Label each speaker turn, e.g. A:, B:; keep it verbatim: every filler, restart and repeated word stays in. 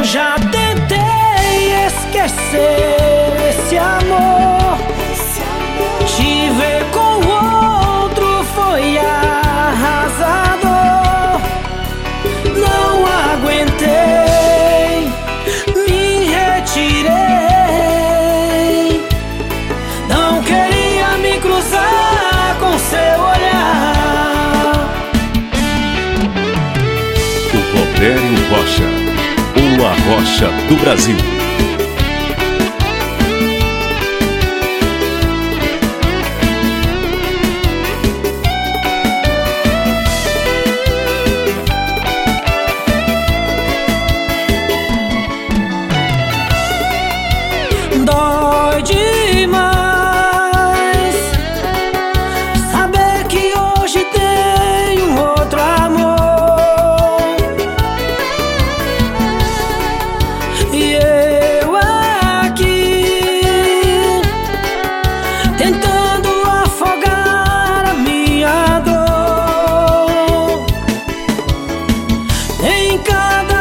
A: Já tentei esquecer esse amor. Te ver com outro foi arrasador. Não aguentei, me retirei. Não queria me cruzar com seu olhar.
B: O Robério Rocha, o Arrocha do Brasil.
A: Dói demais saber que hoje tem um outro amor. E eu aqui tentando afogar a minha dor. Em cada